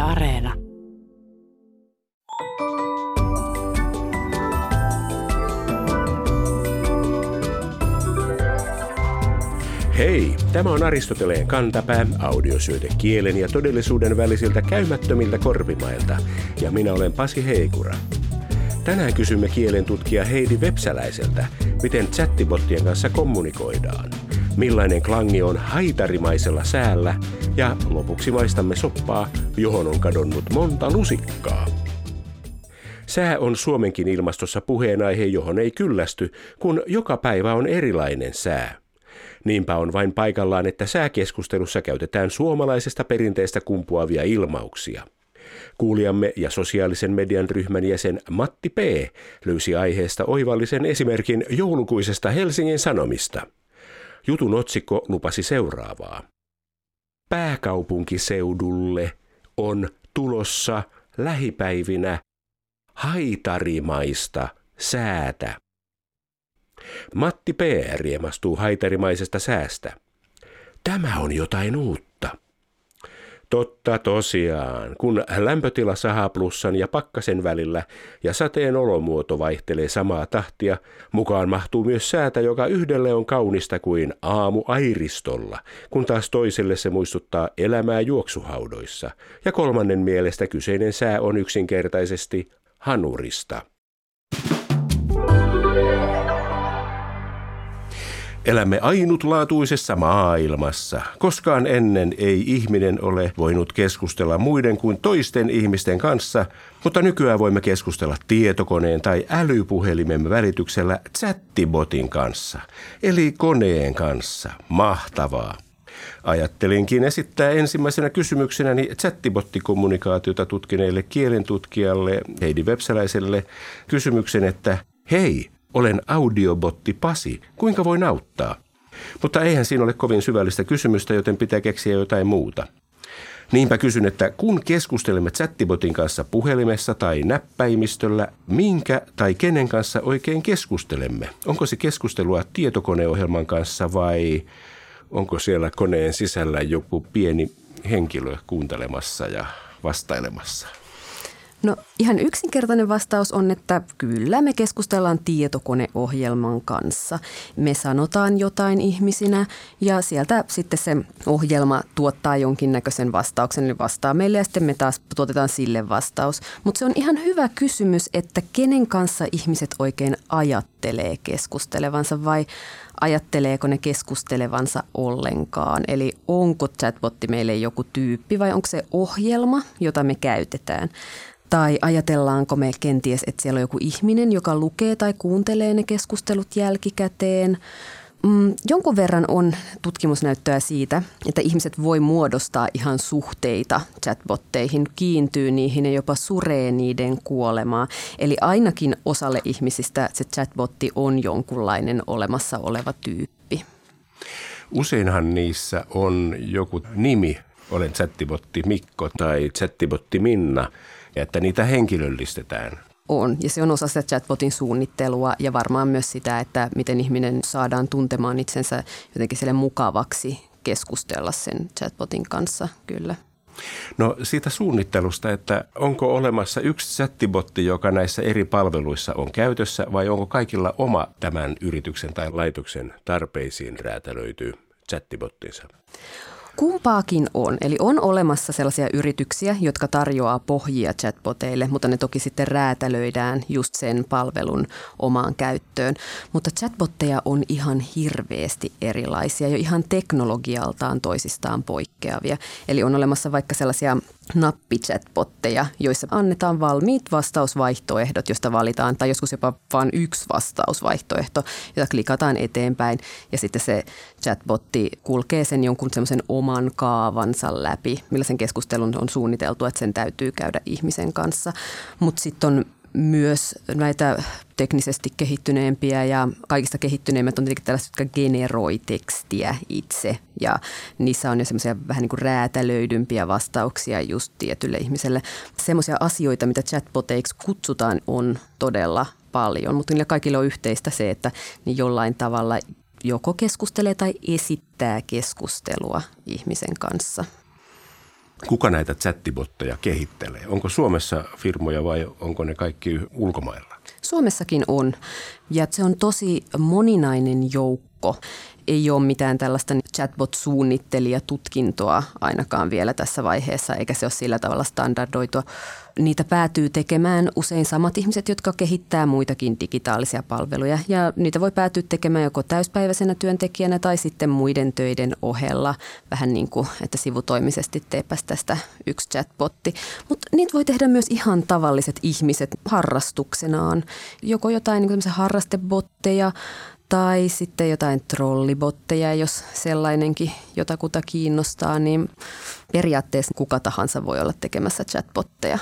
Areena. Hei, tämä on Aristoteleen kantapää, audiosyöte kielen ja todellisuuden välisiltä käymättömiltä korpimailta, ja minä olen Pasi Heikura. Tänään kysymme kielen tutkija Heidi Vepsäläiseltä, miten chattibottien kanssa kommunikoidaan, millainen klangi on haitarimaisella säällä, ja lopuksi maistamme soppaa, johon on kadonnut monta lusikkaa. Sää on Suomenkin ilmastossa puheenaihe, johon ei kyllästy, kun joka päivä on erilainen sää. Niinpä on vain paikallaan, että sääkeskustelussa käytetään suomalaisesta perinteestä kumpuavia ilmauksia. Kuulijamme ja sosiaalisen median ryhmän jäsen Matti P. löysi aiheesta oivallisen esimerkin joulukuisesta Helsingin Sanomista. Jutun otsikko lupasi seuraavaa. Pääkaupunkiseudulle on tulossa lähipäivinä haitarimaista säätä. Matti P. riemastuu haitarimaisesta säästä. Tämä on jotain uutta. Totta tosiaan, kun lämpötila sahaa plussan ja pakkasen välillä ja sateen olomuoto vaihtelee samaa tahtia, mukaan mahtuu myös säätä, joka yhdelle on kaunista kuin aamu airistolla, kun taas toiselle se muistuttaa elämää juoksuhaudoissa, ja kolmannen mielestä kyseinen sää on yksinkertaisesti hanurista. Elämme ainutlaatuisessa maailmassa. Koskaan ennen ei ihminen ole voinut keskustella muiden kuin toisten ihmisten kanssa, mutta nykyään voimme keskustella tietokoneen tai älypuhelimemme välityksellä chattibotin kanssa, eli koneen kanssa. Mahtavaa! Ajattelinkin esittää ensimmäisenä kysymyksenäni chattibotti-kommunikaatiota tutkineelle kielentutkijalle Heidi Vepsäläiselle kysymyksen, että hei, olen audiobotti Pasi, kuinka voin auttaa? Mutta eihän siinä ole kovin syvällistä kysymystä, joten pitää keksiä jotain muuta. Niinpä kysyn, että kun keskustelemme chattibotin kanssa puhelimessa tai näppäimistöllä, minkä tai kenen kanssa oikein keskustelemme? Onko se keskustelua tietokoneohjelman kanssa vai onko siellä koneen sisällä joku pieni henkilö kuuntelemassa ja vastailemassa? No ihan yksinkertainen vastaus on, että kyllä me keskustellaan tietokoneohjelman kanssa. Me sanotaan jotain ihmisinä ja sieltä sitten se ohjelma tuottaa jonkinnäköisen vastauksen, eli vastaa meille ja sitten me taas tuotetaan sille vastaus. Mutta se on ihan hyvä kysymys, että kenen kanssa ihmiset oikein ajattelee keskustelevansa vai ajatteleeko ne keskustelevansa ollenkaan? Eli onko chatbotti meille joku tyyppi vai onko se ohjelma, jota me käytetään? Tai ajatellaanko me kenties, että siellä on joku ihminen, joka lukee tai kuuntelee ne keskustelut jälkikäteen? Jonkun verran on tutkimusnäyttöä siitä, että ihmiset voi muodostaa ihan suhteita chatbotteihin, kiintyy niihin ja jopa suree niiden kuolemaa. Eli ainakin osalle ihmisistä se chatbotti on jonkunlainen olemassa oleva tyyppi. Useinhan niissä on joku nimi, olen chattibotti Mikko tai chattibotti Minna, ja että niitä henkilöllistetään. On, ja se on osa sitä chatbotin suunnittelua ja varmaan myös sitä, että miten ihminen saadaan tuntemaan itsensä jotenkin sille mukavaksi keskustella sen chatbotin kanssa, kyllä. No siitä suunnittelusta, että onko olemassa yksi chattibotti, joka näissä eri palveluissa on käytössä, vai onko kaikilla oma tämän yrityksen tai laitoksen tarpeisiin räätälöity chattibottinsa? Kumpaakin on. Eli on olemassa sellaisia yrityksiä, jotka tarjoaa pohjia chatboteille, mutta ne toki sitten räätälöidään just sen palvelun omaan käyttöön. Mutta chatbotteja on ihan hirveästi erilaisia jo ihan teknologialtaan toisistaan poikkeavia. Eli on olemassa vaikka sellaisia nappichatbotteja, joissa annetaan valmiit vastausvaihtoehdot, josta valitaan, tai joskus jopa vain yksi vastausvaihtoehto, jota klikataan eteenpäin, ja sitten se chatbotti kulkee sen jonkun semmoisen oman kaavansa läpi, millaisen keskustelun on suunniteltu, että sen täytyy käydä ihmisen kanssa. Mutta sitten on myös näitä teknisesti kehittyneempiä ja kaikista kehittyneimmät on tietenkin tällaiset, jotka generoi tekstiä itse ja niissä on jo semmoisia vähän niin kuin räätälöidympiä vastauksia just tietylle ihmiselle. Semmoisia asioita, mitä chatboteiksi kutsutaan, on todella paljon, mutta niillä kaikilla on yhteistä se, että ne jollain tavalla joko keskustelee tai esittää keskustelua ihmisen kanssa. Kuka näitä chattibotteja kehittelee? Onko Suomessa firmoja vai onko ne kaikki ulkomailla? Suomessakin on, ja se on tosi moninainen joukko. Ei ole mitään tällaista chatbot-suunnittelijatutkintoa ainakaan vielä tässä vaiheessa, eikä se ole sillä tavalla standardoitua. Niitä päätyy tekemään usein samat ihmiset, jotka kehittää muitakin digitaalisia palveluja. Ja niitä voi päätyä tekemään joko täyspäiväisenä työntekijänä tai sitten muiden töiden ohella. Vähän niin kuin, että sivutoimisesti teepäs tästä yksi chatbotti. Mutta niitä voi tehdä myös ihan tavalliset ihmiset harrastuksenaan. Joko jotain niin kuin harrastebotteja tai sitten jotain trollibotteja, jos sellainenkin jotakuta kiinnostaa, niin periaatteessa kuka tahansa voi olla tekemässä chatbotteja.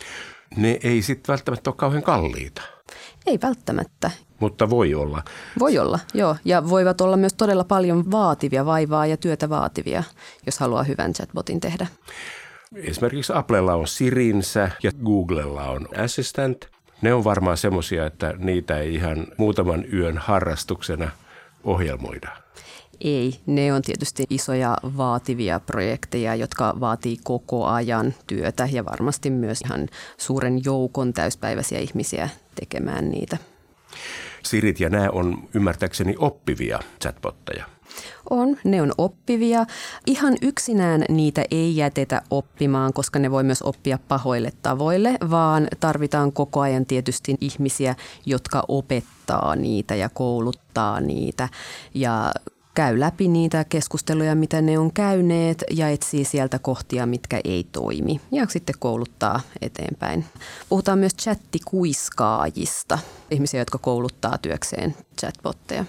Ne ei sitten välttämättä ole kauhean kalliita. Ei välttämättä. Mutta voi olla. Voi olla, joo. Ja voivat olla myös todella paljon vaativia, vaivaa ja työtä vaativia, jos haluaa hyvän chatbotin tehdä. Esimerkiksi Applella on Sirinsä ja Googlella on Assistant. Ne on varmaan semmoisia, että niitä ei ihan muutaman yön harrastuksena ohjelmoida. Ei, ne on tietysti isoja vaativia projekteja, jotka vaatii koko ajan työtä ja varmasti myös ihan suuren joukon täyspäiväisiä ihmisiä tekemään niitä. Sirit ja nämä on ymmärtääkseni oppivia chatbotteja. Ne on oppivia. Ihan yksinään niitä ei jätetä oppimaan, koska ne voi myös oppia pahoille tavoille, vaan tarvitaan koko ajan tietysti ihmisiä, jotka opettaa niitä ja kouluttaa niitä ja käy läpi niitä keskusteluja, mitä ne on käyneet ja etsii sieltä kohtia, mitkä ei toimi ja sitten kouluttaa eteenpäin. Puhutaan myös chattikuiskaajista, ihmisiä, jotka kouluttaa työkseen chatbotteja.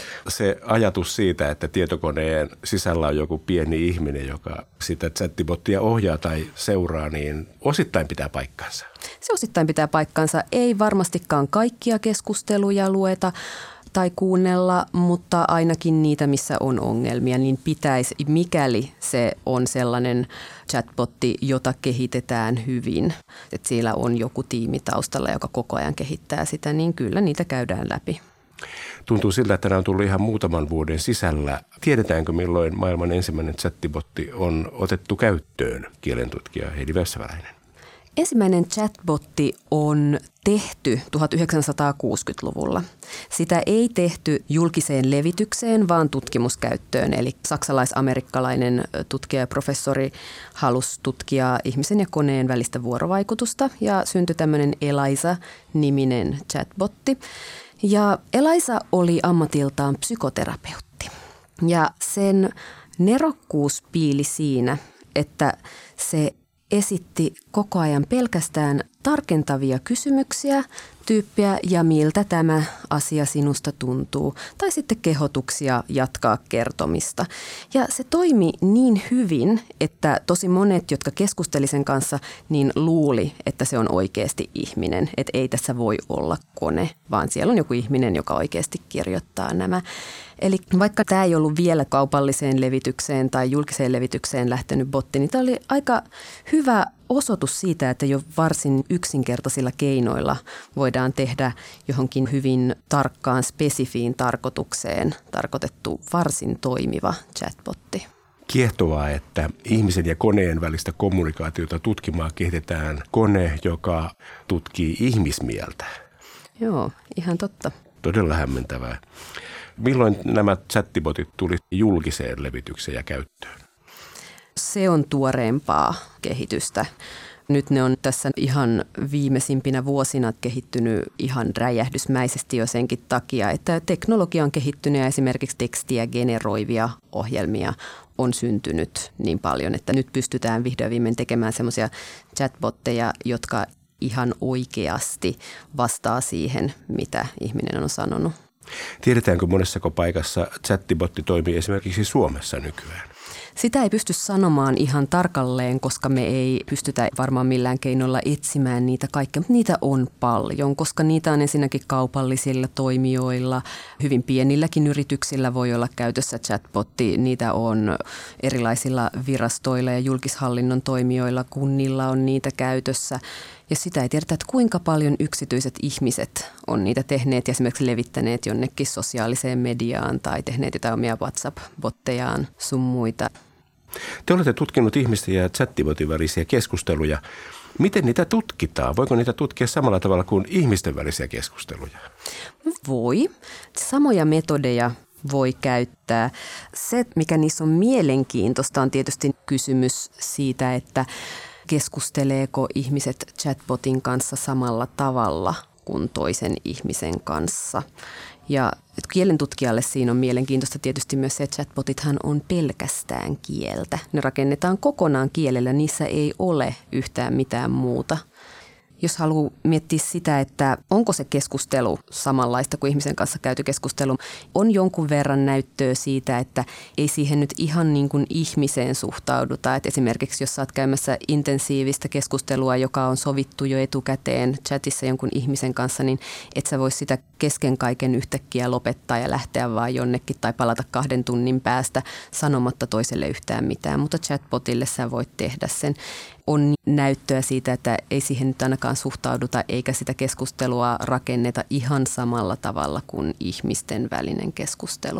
Se ajatus siitä, että tietokoneen sisällä on joku pieni ihminen, joka sitä chatbottia ohjaa tai seuraa, niin osittain pitää paikkansa. Se osittain pitää paikkansa. Ei varmastikaan kaikkia keskusteluja lueta tai kuunnella, mutta ainakin niitä, missä on ongelmia, niin pitäisi, mikäli se on sellainen chatbotti, jota kehitetään hyvin, että siellä on joku tiimi taustalla, joka koko ajan kehittää sitä, niin kyllä niitä käydään läpi. Tuntuu siltä, että nämä on tullut ihan muutaman vuoden sisällä. Tiedetäänkö, milloin maailman ensimmäinen chatbotti on otettu käyttöön, kielentutkija Heidi Vessäväläinen? Ensimmäinen chatbotti on tehty 1960-luvulla. Sitä ei tehty julkiseen levitykseen, vaan tutkimuskäyttöön. Eli saksalais-amerikkalainen tutkija ja professori halusi tutkia ihmisen ja koneen välistä vuorovaikutusta ja syntyi tämmöinen Eliza-niminen chatbotti. Ja Eliza oli ammatiltaan psykoterapeutti ja sen nerokkuus piili siinä, että se esitti koko ajan pelkästään tarkentavia kysymyksiä tyyppiä ja miltä tämä asia sinusta tuntuu. Tai sitten kehotuksia jatkaa kertomista. Ja se toimi niin hyvin, että tosi monet, jotka keskusteli sen kanssa, niin luuli, että se on oikeasti ihminen. Että ei tässä voi olla kone, vaan siellä on joku ihminen, joka oikeasti kirjoittaa nämä. Eli vaikka tämä ei ollut vielä kaupalliseen levitykseen tai julkiseen levitykseen lähtenyt botti, niin tämä oli aika hyvä osoitus siitä, että jo varsin yksinkertaisilla keinoilla voidaan tehdä johonkin hyvin tarkkaan spesifiin tarkoitukseen tarkoitettu varsin toimiva chatbotti. Kiehtovaa, että ihmisen ja koneen välistä kommunikaatiota tutkimaan kehitetään kone, joka tutkii ihmismieltä. Joo, ihan totta. Todella hämmentävää. Milloin nämä chatbotit tuli julkiseen levitykseen ja käyttöön? Se on tuoreempaa kehitystä. Nyt ne on tässä ihan viimeisimpinä vuosina kehittynyt ihan räjähdysmäisesti jo senkin takia, että teknologia on kehittynyt ja esimerkiksi tekstiä generoivia ohjelmia on syntynyt niin paljon, että nyt pystytään vihdoin viimein tekemään semmoisia chatbotteja, jotka ihan oikeasti vastaa siihen, mitä ihminen on sanonut. Tiedetäänkö monessako paikassa chatbotti toimii esimerkiksi Suomessa nykyään? Sitä ei pysty sanomaan ihan tarkalleen, koska me ei pystytä varmaan millään keinoilla etsimään niitä kaikkia, mutta niitä on paljon, koska niitä on ensinnäkin kaupallisilla toimijoilla, hyvin pienilläkin yrityksillä voi olla käytössä chatbotti, niitä on erilaisilla virastoilla ja julkishallinnon toimijoilla, kunnilla on niitä käytössä. Ja sitä ei tiedetä, että kuinka paljon yksityiset ihmiset on niitä tehneet ja esimerkiksi levittäneet jonnekin sosiaaliseen mediaan tai tehneet jotain omia WhatsApp-bottejaan sun muita. Te olette tutkinut ihmisten ja chattibotin välisiä keskusteluja. Miten niitä tutkitaan? Voiko niitä tutkia samalla tavalla kuin ihmisten välisiä keskusteluja? Voi. Samoja metodeja voi käyttää. Se, mikä niissä on mielenkiintoista, on tietysti kysymys siitä, että keskusteleeko ihmiset chatbotin kanssa samalla tavalla kuin toisen ihmisen kanssa. Ja kielentutkijalle siinä on mielenkiintoista tietysti myös se, että chatbotithan on pelkästään kieltä. Ne rakennetaan kokonaan kielellä, niissä ei ole yhtään mitään muuta. Jos haluaa miettiä sitä, että onko se keskustelu samanlaista kuin ihmisen kanssa käyty keskustelu, on jonkun verran näyttöä siitä, että ei siihen nyt ihan niin kuin ihmiseen suhtauduta. Et esimerkiksi jos sä oot käymässä intensiivistä keskustelua, joka on sovittu jo etukäteen chatissa jonkun ihmisen kanssa, niin et sä voi sitä kesken kaiken yhtäkkiä lopettaa ja lähteä vaan jonnekin tai palata 2 tunnin päästä sanomatta toiselle yhtään mitään. Mutta chatbotille sä voit tehdä sen. On näyttöä siitä, että ei siihen nyt ainakaan suhtauduta eikä sitä keskustelua rakenneta ihan samalla tavalla kuin ihmisten välinen keskustelu.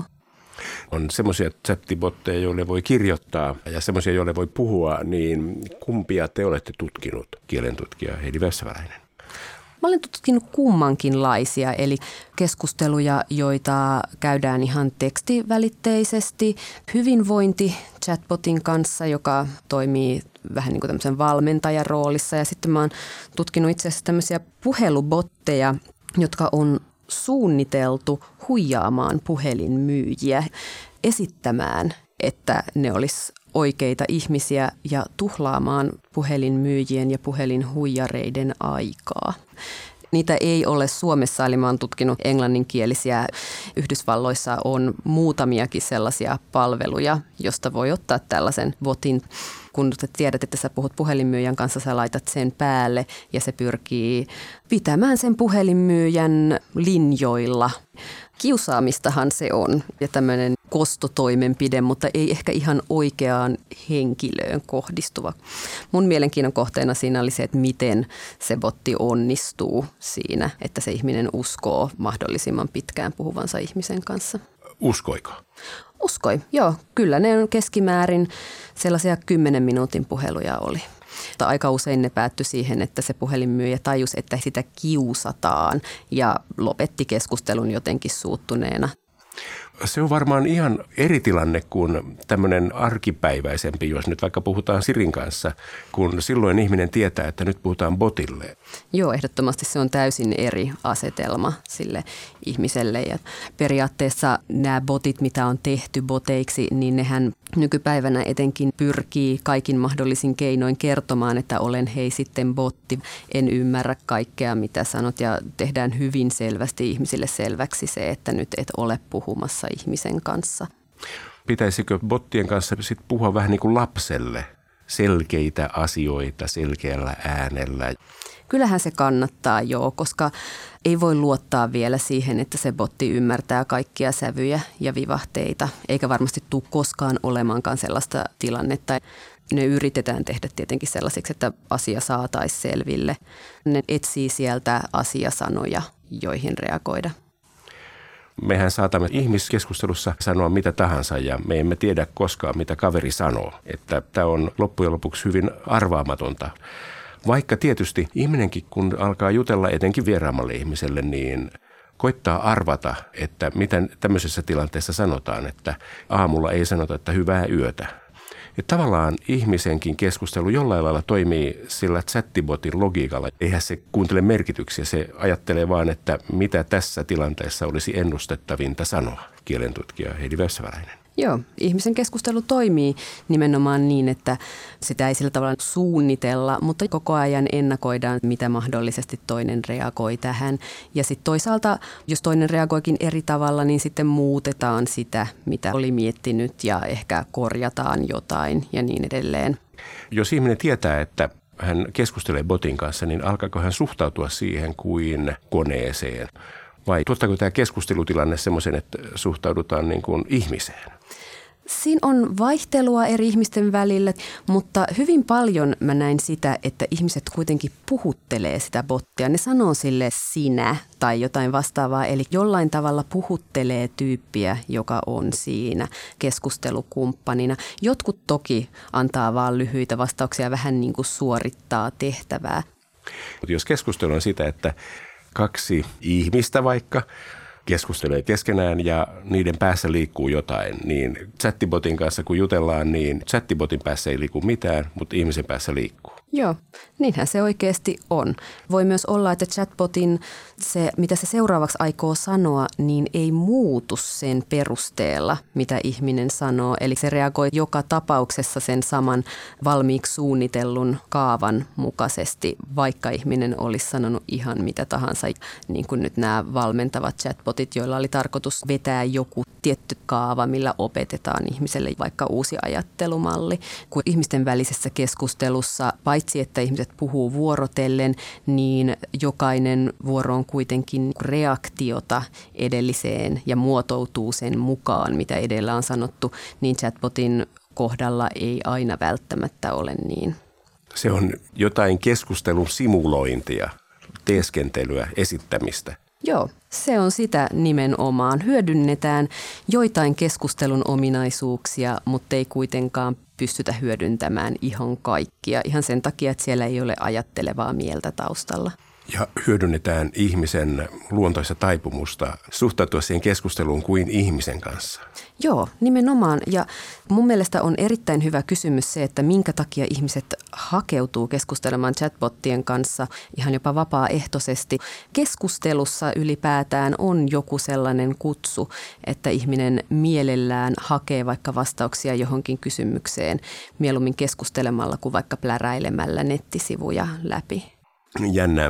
On semmoisia chattibotteja, joille voi kirjoittaa ja semmoisia, joille voi puhua, niin kumpia te olette tutkinut, kielentutkija Heidi Vessäväläinen? Mä olen tutkinut kummankinlaisia, eli keskusteluja, joita käydään ihan tekstivälitteisesti, hyvinvointi chatbotin kanssa, joka toimii vähän niin kuin tämmöisen valmentajan roolissa. Ja sitten mä oon tutkinut itse asiassa tämmöisiä puhelubotteja, jotka on suunniteltu huijaamaan puhelinmyyjiä, esittämään, että ne olisi oikeita ihmisiä ja tuhlaamaan puhelinmyyjien ja puhelinhuijareiden aikaa. Niitä ei ole Suomessa, eli mä oon tutkinut englanninkielisiä. Yhdysvalloissa on muutamiakin sellaisia palveluja, josta voi ottaa tällaisen botin. Kun tiedät, että sä puhut puhelinmyyjän kanssa, sä laitat sen päälle ja se pyrkii pitämään sen puhelinmyyjän linjoilla. Kiusaamistahan se on ja tämmöinen kostotoimenpide, mutta ei ehkä ihan oikeaan henkilöön kohdistuva. Mun mielenkiinnon kohteena siinä oli se, että miten se botti onnistuu siinä, että se ihminen uskoo mahdollisimman pitkään puhuvansa ihmisen kanssa. Uskoiko? Uskoi, joo. Kyllä ne on keskimäärin sellaisia 10 minuutin puheluja oli. Mutta aika usein ne päättyi siihen, että se puhelinmyyjä tajusi, että sitä kiusataan ja lopetti keskustelun jotenkin suuttuneena. Se on varmaan ihan eri tilanne kuin tämmöinen arkipäiväisempi, jos nyt vaikka puhutaan Sirin kanssa, kun silloin ihminen tietää, että nyt puhutaan botille. Joo, ehdottomasti se on täysin eri asetelma sille ihmiselle. Ja periaatteessa nämä botit, mitä on tehty boteiksi, niin nehän nykypäivänä etenkin pyrkii kaikin mahdollisin keinoin kertomaan, että olen hei sitten botti. En ymmärrä kaikkea, mitä sanot ja tehdään hyvin selvästi ihmisille selväksi se, että nyt et ole puhumassa ihmisen kanssa. Pitäisikö bottien kanssa sit puhua vähän niin kuin lapselle? Selkeitä asioita selkeällä äänellä. Kyllähän se kannattaa koska ei voi luottaa vielä siihen, että se botti ymmärtää kaikkia sävyjä ja vivahteita. Eikä varmasti tule koskaan olemaankaan sellaista tilannetta. Ne yritetään tehdä tietenkin sellaisiksi, että asia saataisiin selville. Ne etsii sieltä asiasanoja, joihin reagoida. Mehän saatamme ihmiskeskustelussa sanoa mitä tahansa ja me emme tiedä koskaan, mitä kaveri sanoo. Että tämä on loppujen lopuksi hyvin arvaamatonta. Vaikka tietysti ihminenkin, kun alkaa jutella etenkin vieraammalle ihmiselle, niin koittaa arvata, että mitä tämmöisessä tilanteessa sanotaan, että aamulla ei sanota, että hyvää yötä. Että tavallaan ihmisenkin keskustelu jollain lailla toimii sillä chattibotin logiikalla. Eihän se kuuntele merkityksiä, se ajattelee vaan, että mitä tässä tilanteessa olisi ennustettavinta sanoa, kielentutkija Heidi Vessäväläinen. Joo, ihmisen keskustelu toimii nimenomaan niin, että sitä ei sillä tavalla suunnitella, mutta koko ajan ennakoidaan, mitä mahdollisesti toinen reagoi tähän. Ja sitten toisaalta, jos toinen reagoikin eri tavalla, niin sitten muutetaan sitä, mitä oli miettinyt ja ehkä korjataan jotain ja niin edelleen. Jos ihminen tietää, että hän keskustelee botin kanssa, niin alkaako hän suhtautua siihen kuin koneeseen? Vai tuottaako tämä keskustelutilanne semmoisen, että suhtaudutaan niin kuin ihmiseen? Siinä on vaihtelua eri ihmisten välillä, mutta hyvin paljon mä näin sitä, että ihmiset kuitenkin puhuttelee sitä bottia. Ne sanoo sille sinä tai jotain vastaavaa, eli jollain tavalla puhuttelee tyyppiä, joka on siinä keskustelukumppanina. Jotkut toki antaa vaan lyhyitä vastauksia, vähän niin kuin suorittaa tehtävää. Jos keskustelu on sitä, että kaksi ihmistä vaikka keskustelee keskenään ja niiden päässä liikkuu jotain, niin chattibotin kanssa kun jutellaan, niin chattibotin päässä ei liiku mitään, mutta ihmisen päässä liikkuu. Joo, niinhän se oikeasti on. Voi myös olla, että chatbotin se, mitä se seuraavaksi aikoo sanoa, niin ei muutu sen perusteella, mitä ihminen sanoo. Eli se reagoi joka tapauksessa sen saman valmiiksi suunnitellun kaavan mukaisesti, vaikka ihminen olisi sanonut ihan mitä tahansa. Niin kuin nyt nämä valmentavat chatbotit, joilla oli tarkoitus vetää joku tietty kaava, millä opetetaan ihmiselle vaikka uusi ajattelumalli. Kun ihmisten välisessä keskustelussa, paitsi että ihmiset puhuu vuorotellen, niin jokainen vuoro on kuitenkin reaktiota edelliseen ja muotoutuu sen mukaan, mitä edellä on sanottu, niin chatbotin kohdalla ei aina välttämättä ole niin. Se on jotain keskustelun simulointia, teeskentelyä, esittämistä. Joo, se on sitä nimenomaan. Hyödynnetään joitain keskustelun ominaisuuksia, mutta ei kuitenkaan pystytä hyödyntämään ihan kaikkia. Ihan sen takia, että siellä ei ole ajattelevaa mieltä taustalla. Ja hyödynnetään ihmisen luontoista taipumusta suhtautua siihen keskusteluun kuin ihmisen kanssa. Joo, nimenomaan. Ja mun mielestä on erittäin hyvä kysymys se, että minkä takia ihmiset hakeutuu keskustelemaan chatbottien kanssa ihan jopa vapaaehtoisesti. Keskustelussa ylipäätään on joku sellainen kutsu, että ihminen mielellään hakee vaikka vastauksia johonkin kysymykseen mieluummin keskustelemalla kuin vaikka pläräilemällä nettisivuja läpi. Jännää.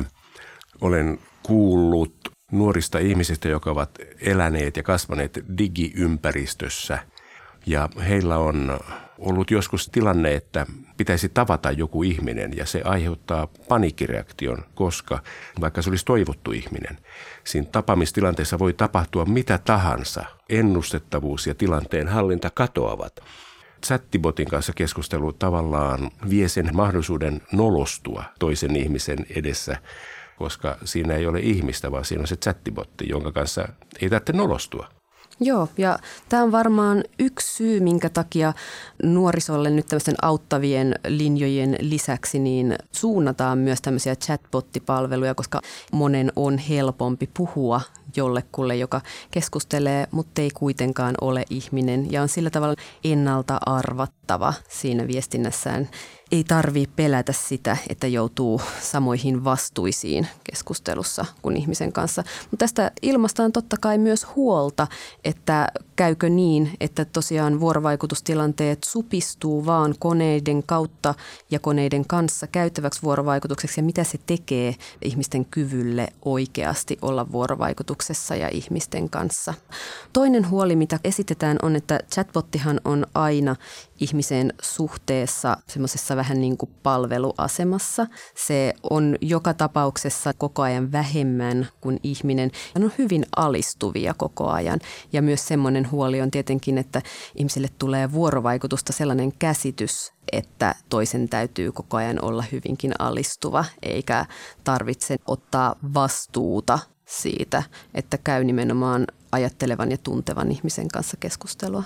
Olen kuullut nuorista ihmisistä, jotka ovat eläneet ja kasvaneet digiympäristössä. Ja heillä on ollut joskus tilanne, että pitäisi tavata joku ihminen ja se aiheuttaa paniikkireaktion, koska vaikka se olisi toivottu ihminen, siinä tapaamistilanteessa voi tapahtua mitä tahansa. Ennustettavuus ja tilanteen hallinta katoavat. Chattibotin kanssa keskustelu tavallaan vie sen mahdollisuuden nolostua toisen ihmisen edessä, koska siinä ei ole ihmistä, vaan siinä on se chattibotti, jonka kanssa ei tarvitse nolostua. Joo, ja tämä on varmaan yksi syy, minkä takia nuorisolle nyt tämmöisten auttavien linjojen lisäksi niin suunnataan myös tämmöisiä chatbottipalveluja, koska monen on helpompi puhua jollekulle, joka keskustelee, mutta ei kuitenkaan ole ihminen ja on sillä tavalla ennalta arvattava siinä viestinnässään. Ei tarvitse pelätä sitä, että joutuu samoihin vastuisiin keskustelussa kuin ihmisen kanssa. Mutta tästä ilmaistaan totta kai myös huolta, että käykö niin, että tosiaan vuorovaikutustilanteet supistuu vaan koneiden kautta ja koneiden kanssa käytäväksi vuorovaikutukseksi ja mitä se tekee ihmisten kyvylle oikeasti olla vuorovaikutuksessa ja ihmisten kanssa. Toinen huoli, mitä esitetään, on, että chatbottihan on aina ihmisen suhteessa semmoisessa vähän niin kuin palveluasemassa. Se on joka tapauksessa koko ajan vähemmän kuin ihminen. Ne on hyvin alistuvia koko ajan. Ja myös semmoinen huoli on tietenkin, että ihmisille tulee vuorovaikutusta sellainen käsitys, että toisen täytyy koko ajan olla hyvinkin alistuva, eikä tarvitse ottaa vastuuta siitä, että käy nimenomaan ajattelevan ja tuntevan ihmisen kanssa keskustelua.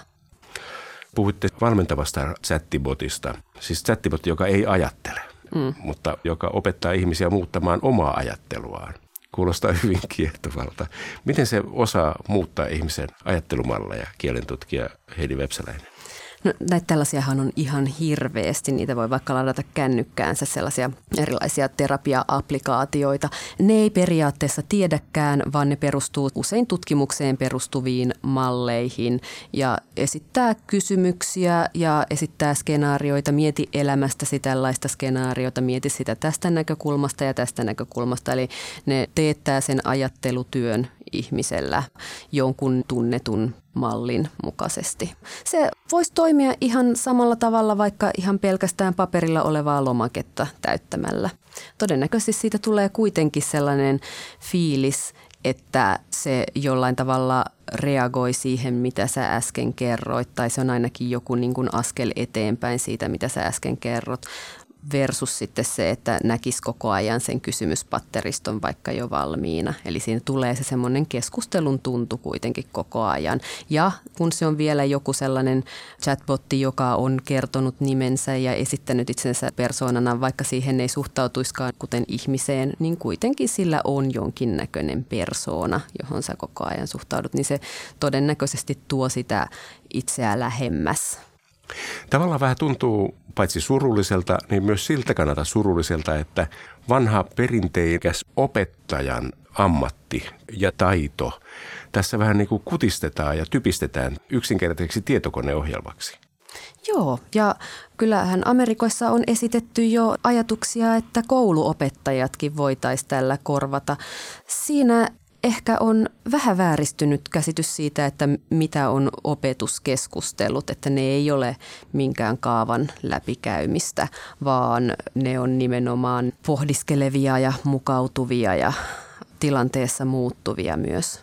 Puhuitte valmentavasta chattibotista, siis chattibot, joka ei ajattele, mutta joka opettaa ihmisiä muuttamaan omaa ajatteluaan. Kuulostaa hyvin kiehtovalta. Miten se osaa muuttaa ihmisen ajattelumalleja, kielentutkija Heidi Vepsäläinen? No, näitä tällaisiahan on ihan hirveästi. Niitä voi vaikka ladata kännykkäänsä sellaisia erilaisia terapia-applikaatioita. Ne ei periaatteessa tiedäkään, vaan ne perustuu usein tutkimukseen perustuviin malleihin ja esittää kysymyksiä ja esittää skenaarioita. Mieti elämästäsi tällaista skenaariota, mieti sitä tästä näkökulmasta ja tästä näkökulmasta. Eli ne teettää sen ajattelutyön ihmisellä jonkun tunnetun mallin mukaisesti. Se voisi toimia ihan samalla tavalla vaikka ihan pelkästään paperilla olevaa lomaketta täyttämällä. Todennäköisesti siitä tulee kuitenkin sellainen fiilis, että se jollain tavalla reagoi siihen, mitä sä äsken kerroit, tai se on ainakin joku niin kuin askel eteenpäin siitä, mitä sä äsken kerrot, versus sitten se, että näkisi koko ajan sen kysymyspatteriston vaikka jo valmiina. Eli siinä tulee se semmoinen keskustelun tuntu kuitenkin koko ajan. Ja kun se on vielä joku sellainen chatbotti, joka on kertonut nimensä ja esittänyt itsensä persoonana, vaikka siihen ei suhtautuiskaan kuten ihmiseen, niin kuitenkin sillä on jonkinnäköinen persoona, johon sä koko ajan suhtaudut, niin se todennäköisesti tuo sitä itseä lähemmäs. Tavallaan vähän tuntuu paitsi surulliselta, niin myös siltä kannalta surulliselta, että vanha perinteikäs opettajan ammatti ja taito tässä vähän niin kuin kutistetaan ja typistetään yksinkertaiseksi tietokoneohjelmaksi. Joo, ja kyllähän Amerikoissa on esitetty jo ajatuksia, että kouluopettajatkin voitaisiin tällä korvata. Siinä ehkä on vähän vääristynyt käsitys siitä, että mitä on opetuskeskustelut, että ne ei ole minkään kaavan läpikäymistä, vaan ne on nimenomaan pohdiskelevia ja mukautuvia ja tilanteessa muuttuvia myös.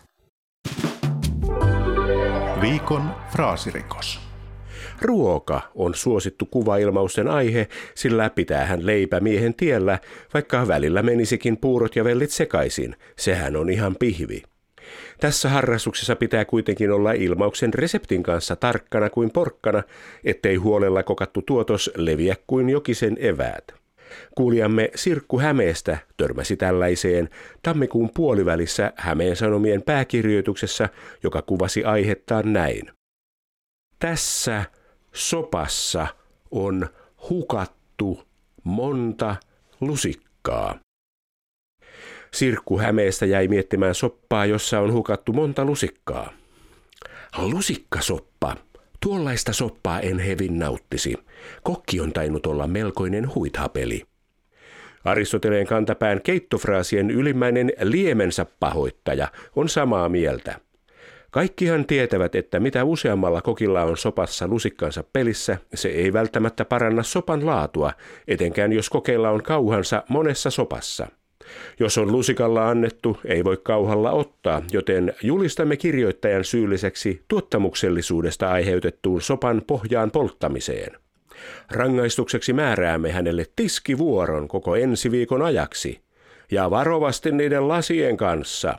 Viikon fraasirikos. Ruoka on suosittu kuvailmausten aihe, sillä pitäähän leipä miehen tiellä, vaikka välillä menisikin puurot ja vellit sekaisin. Sehän on ihan pihvi. Tässä harrastuksessa pitää kuitenkin olla ilmauksen reseptin kanssa tarkkana kuin porkkana, ettei huolella kokattu tuotos leviä kuin jokisen eväät. Kuulijamme Sirkku Hämeestä törmäsi tällaiseen tammikuun puolivälissä Hämeen Sanomien pääkirjoituksessa, joka kuvasi aihettaan näin. Tässä sopassa on hukattu monta lusikkaa. Sirkku Hämeestä jäi miettimään soppaa, jossa on hukattu monta lusikkaa. Lusikkasoppa. Tuollaista soppaa en hevin nauttisi. Kokki on tainnut olla melkoinen huithapeli. Aristoteleen kantapään keittofraasien ylimmäinen liemensä pahoittaja on samaa mieltä. Kaikkihan tietävät, että mitä useammalla kokilla on sopassa lusikkansa pelissä, se ei välttämättä paranna sopan laatua, etenkään jos kokeilla on kauhansa monessa sopassa. Jos on lusikalla annettu, ei voi kauhalla ottaa, joten julistamme kirjoittajan syylliseksi tuottamuksellisuudesta aiheutettuun sopan pohjaan polttamiseen. Rangaistukseksi määräämme hänelle tiskivuoron koko ensi viikon ajaksi. Ja varovasti niiden lasien kanssa.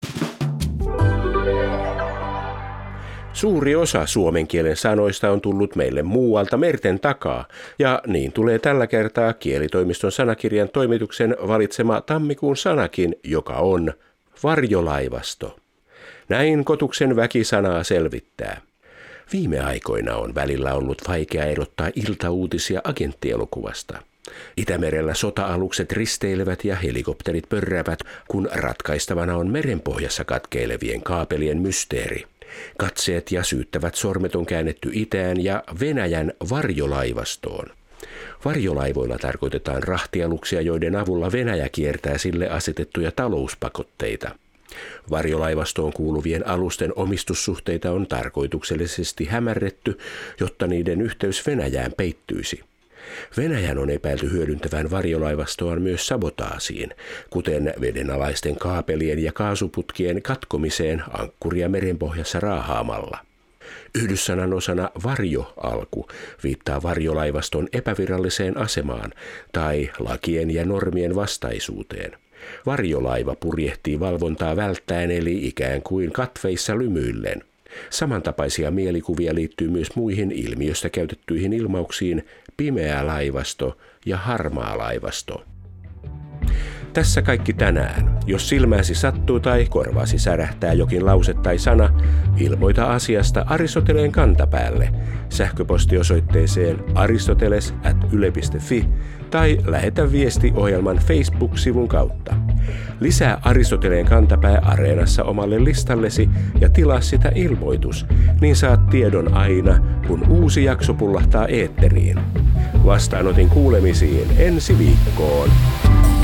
Suuri osa suomen kielen sanoista on tullut meille muualta merten takaa, ja niin tulee tällä kertaa Kielitoimiston sanakirjan toimituksen valitsema tammikuun sanakin, joka on varjolaivasto. Näin Kotuksen väkisanaa selvittää. Viime aikoina on välillä ollut vaikea erottaa iltauutisia agenttielokuvasta. Itämerellä sota-alukset risteilevät ja helikopterit pörräävät, kun ratkaistavana on merenpohjassa katkeilevien kaapelien mysteeri. Katseet ja syyttävät sormet on käännetty itään ja Venäjän varjolaivastoon. Varjolaivoilla tarkoitetaan rahtialuksia, joiden avulla Venäjä kiertää sille asetettuja talouspakotteita. Varjolaivastoon kuuluvien alusten omistussuhteita on tarkoituksellisesti hämärretty, jotta niiden yhteys Venäjään peittyisi. Venäjän on epäilty hyödyntävän varjolaivastoaan myös sabotaasiin, kuten vedenalaisten kaapelien ja kaasuputkien katkomiseen ankkuria merenpohjassa raahaamalla. Yhdyssanan osana varjoalku viittaa varjolaivaston epäviralliseen asemaan tai lakien ja normien vastaisuuteen. Varjolaiva purjehtii valvontaa välttäen eli ikään kuin katveissa lymyillen. Samantapaisia mielikuvia liittyy myös muihin ilmiöstä käytettyihin ilmauksiin pimeä laivasto ja harmaa laivasto. Tässä kaikki tänään. Jos silmäsi sattuu tai korvaasi särähtää jokin lause tai sana, ilmoita asiasta Aristoteleen kantapäälle sähköpostiosoitteeseen aristoteles@yle.fi tai lähetä viesti ohjelman Facebook-sivun kautta. Lisää Aristoteleen kantapää Areenassa omalle listallesi ja tilaa sitä ilmoitus, niin saat tiedon aina, kun uusi jakso pullahtaa eetteriin. Vastaanotin kuulemisiin ensi viikkoon.